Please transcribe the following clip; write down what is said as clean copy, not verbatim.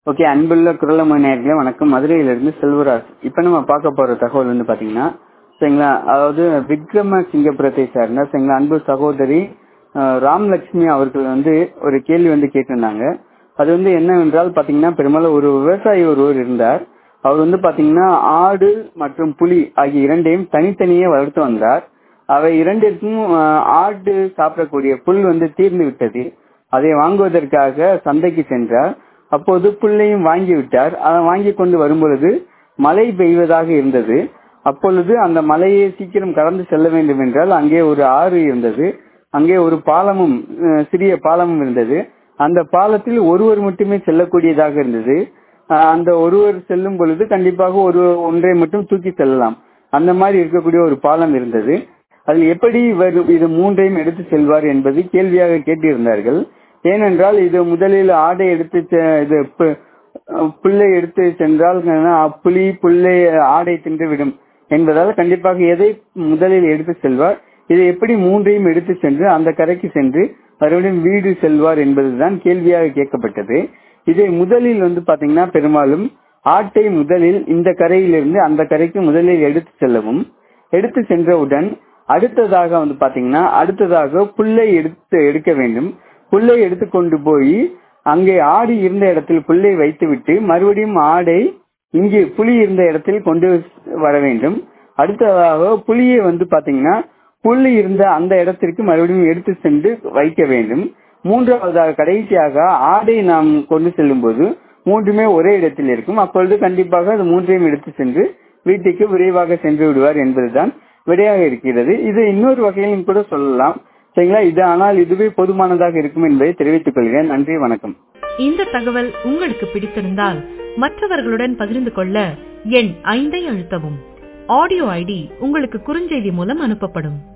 Okay, அன்புள்ள குரலமை நேயர்களே வணக்கம். மதுரையிலிருந்து செல்வராஜ். இப்ப நம்ம பார்க்க போற தகவல் வந்து பாத்தீங்கன்னா சரிங்களா, அதாவது விக்ரமசிங்கபுரத்தை சார்ந்த சரிங்களா அன்பு சகோதரி ராமலட்சுமி அவர்கள் வந்து ஒரு கேள்வி வந்து கேட்டிருந்தாங்க. அது வந்து என்னவென்றால் பாத்தீங்கன்னா, பெரும்பாலும் ஒரு விவசாயி ஒருவர் இருந்தார். அவர் வந்து பாத்தீங்கன்னா ஆடு மற்றும் புலி ஆகிய இரண்டையும் தனித்தனியே வளர்த்து வந்தார். அவை இரண்டிற்கும் ஆடு சாப்பிடக்கூடிய புல் வந்து தீர்ந்து விட்டது. அதை வாங்குவதற்காக சந்தைக்கு சென்றார். அப்போது புல்லையும் வாங்கிவிட்டார். அதை வாங்கி கொண்டு வரும்பொழுது மழை பெய்வதாக இருந்தது. அப்பொழுது அந்த மலையை சீக்கிரம் கடந்து செல்ல வேண்டும் என்றால் அங்கே ஒரு ஆறு இருந்தது. அங்கே ஒரு பாலமும் சிறிய பாலமும் இருந்தது. அந்த பாலத்தில் ஒருவர் மட்டுமே செல்லக்கூடியதாக இருந்தது. அந்த ஒருவர் செல்லும் பொழுது கண்டிப்பாக ஒன்றை மட்டும் தூக்கி செல்லலாம். அந்த மாதிரி இருக்கக்கூடிய ஒரு பாலம் இருந்தது. அதில் எப்படி இது மூன்றையும் எடுத்து செல்வார் என்பது கேள்வியாக கேட்டிருந்தார்கள். ஏனென்றால் இது முதலில் ஆடை எடுத்து இது புல்லை எடுத்து சென்றால் புலி புல்லை ஆடை தின்றுவிடும் என்பதால் கண்டிப்பாக எதை முதலில் எடுத்து செல்வார், இதை எப்படி மூன்றையும் எடுத்து சென்று அந்த கரைக்கு சென்று மறுபடியும் வீடு செல்வார் என்பதுதான் கேள்வியாக கேட்கப்பட்டது. இதை முதலில் வந்து பாத்தீங்கன்னா பெரும்பாலும் ஆட்டை முதலில் இந்த கரையிலிருந்து அந்த கரைக்கு முதலில் எடுத்து செல்லவும், எடுத்து சென்றவுடன் அடுத்ததாக வந்து பாத்தீங்கன்னா புல்லை எடுக்க வேண்டும். புல்லை எடுத்துக்கொண்டு போய் அங்கே ஆடு இருந்த இடத்தில் புல்லை வைத்துவிட்டு மறுபடியும் ஆடை இங்கே புலி இருந்த இடத்தில் கொண்டு வர வேண்டும். அடுத்ததாக புலியை வந்து பாத்தீங்கன்னா புலி இருந்த அந்த இடத்திற்கு மறுபடியும் எடுத்து சென்று வைக்க வேண்டும். மூன்றாவதாக கடைசியாக ஆடை நாம் கொண்டு செல்லும் போது மூன்றுமே ஒரே இடத்தில் இருக்கும். அப்பொழுது கண்டிப்பாக அது மூன்றையும் எடுத்து சென்று வீட்டுக்கு விரைவாக சென்று விடுவார் என்பதுதான் விடையாக இருக்கிறது. இது இன்னொரு வகையிலும் கூட சொல்லலாம் சரிங்களா. இது ஆனால் இதுவே போதுமானதாக இருக்கும் என்பதை தெரிவித்துக் கொள்கிறேன். நன்றி, வணக்கம். இந்த தகவல் உங்களுக்கு பிடித்திருந்தால் மற்றவர்களுடன் பகிர்ந்து கொள்ள எண் 5 அழுத்தவும். ஆடியோ ஐடி உங்களுக்கு குறுஞ்செய்தி மூலம் அனுப்பப்படும்.